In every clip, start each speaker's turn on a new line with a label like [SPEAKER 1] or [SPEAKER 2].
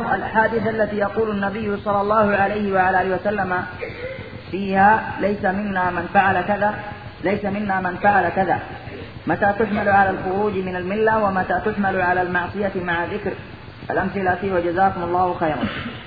[SPEAKER 1] الحادثة التي يقول النبي صلى الله عليه وعلى آله وسلم فيها ليس منا من فعل كذا، ليس منا من فعل كذا، متى تحمل على الخروج من الملة ومتى تحمل على المعصية مع ذكر الأمثلة فيه؟ وجزاكم الله خيرا.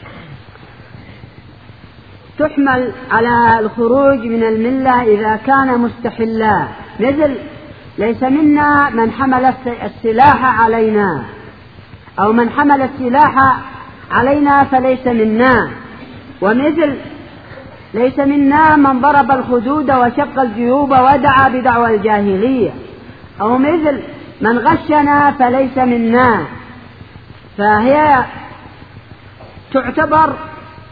[SPEAKER 2] تحمل على الخروج من الملة إذا كان مستحلا، مثل ليس منا من حمل السلاح علينا، أو من حمل السلاح علينا فليس منا. ومثل ليس منا من ضرب الخدود وشق الجيوب ودعا بدعوى الجاهلية، أو مثل من غشنا فليس منا. فهي تعتبر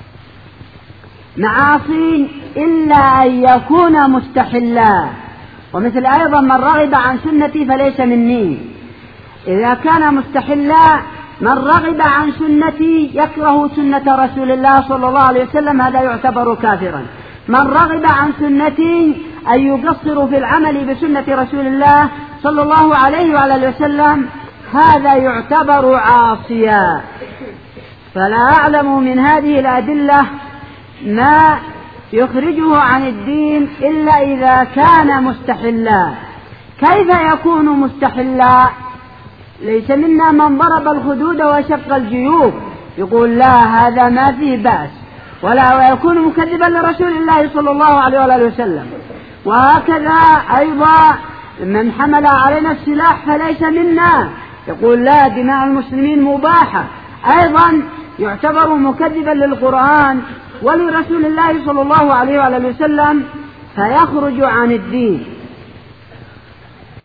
[SPEAKER 2] معاصي إلا أن يكون مستحلا. ومثل أيضا من رغب عن سنتي فليس مني، إذا كان مستحلا من رغب عن سنتي يكره سنة رسول الله صلى الله عليه وسلم هذا يعتبر كافرا. من رغب عن سنتي أن يقصر في العمل بسنة رسول الله صلى الله عليه وعلى وسلم هذا يعتبر عاصيا. فلا أعلم من هذه الأدلة ما يخرجه عن الدين إلا إذا كان مستحلا. كيف يكون مستحلا؟ ليس منا من ضرب الخدود وشق الجيوب، يقول لا هذا ما فيه بأس، ولا يكون مكذبا لرسول الله صلى الله عليه وسلم. وهكذا أيضا من حمل علينا السلاح فليس منا، يقول لا دماء المسلمين مباحة، أيضا يعتبر مكذبا للقرآن ولرسول الله صلى الله عليه وسلم فيخرج عن الدين.